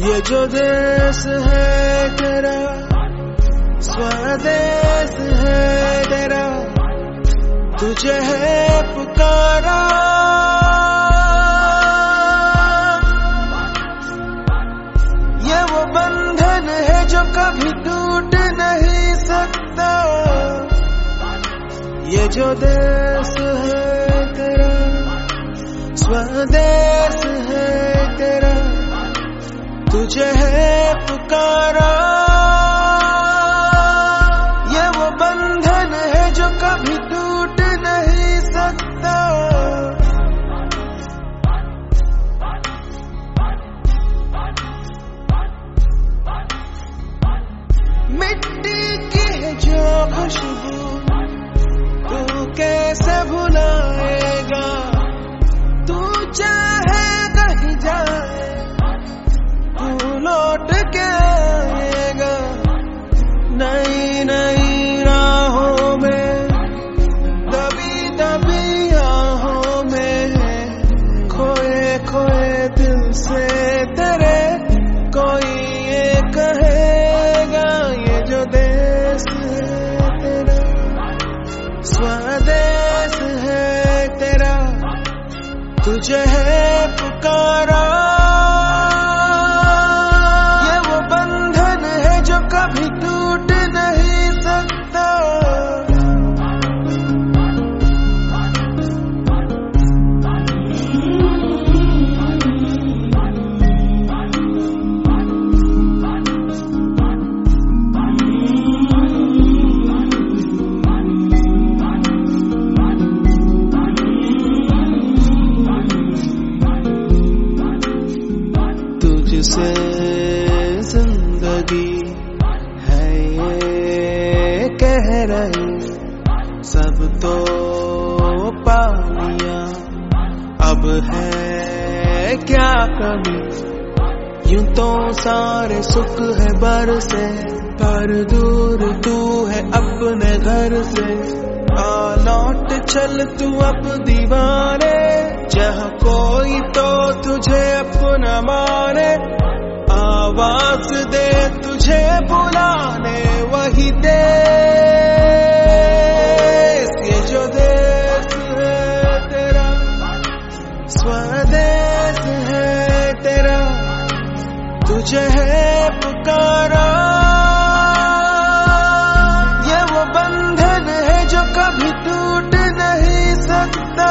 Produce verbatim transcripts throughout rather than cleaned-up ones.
ये जो देश है तेरा, स्वदेश है तेरा, तुझे है पुकारा। ये वो बंधन है जो कभी टूट नहीं सकता। ये जो देश है तेरा, स्वदेश है तेरा, तुझे है पुकारा। ये वो बंधन है जो कभी टूट नहीं सकता। मिट्टी की है जो खुशबू तू कैसे भुलाएगा। तू चाहे कहीं जाए तू लौट के आएगा। नई नई राहों में, दबी दबी राहों में, खोए खोए दिल से तेरे कोई ये कहेगा। ये जो देश है तेरा, स्वदेश है तेरा, तुझे है पुकारा। ये वो बंधन है जो कभी टूट नहीं सकता। तुझसे जिंदगी है ये कह रही, सब तो पा लिया, अब है क्या कमी। यूं तो सारे सुख है बरसे, पर दूर तू है अपने घर से। आ लौट चल तू अब दीवाने, जहाँ कोई तो तुझे अपना माने। आवाज दे तुझे बुलाने वही देश। ये जो देश है तेरा, स्वदेश है तेरा, तुझे है पुकारा। ये वो बंधन है जो कभी टूट नहीं सकता।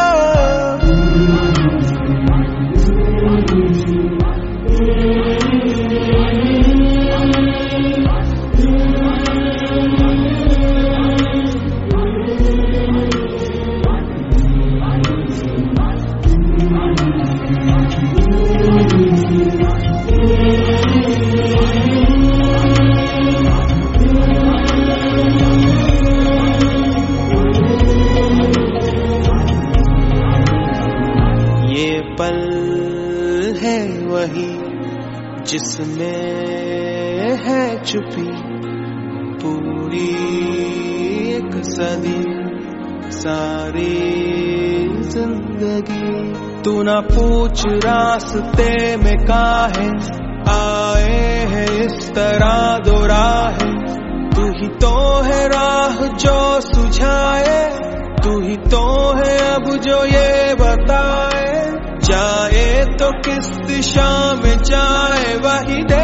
पल है वही जिसमें है छुपी पूरी एक सदी सारी जिंदगी। तू ना पूछ रास्ते में काहे आए है इस तरह दो राहें। तू ही तो है राह जो सुझाए, तू ही तो है अब जो ये बताए। जाए तो किस दिशा में जाए वही दे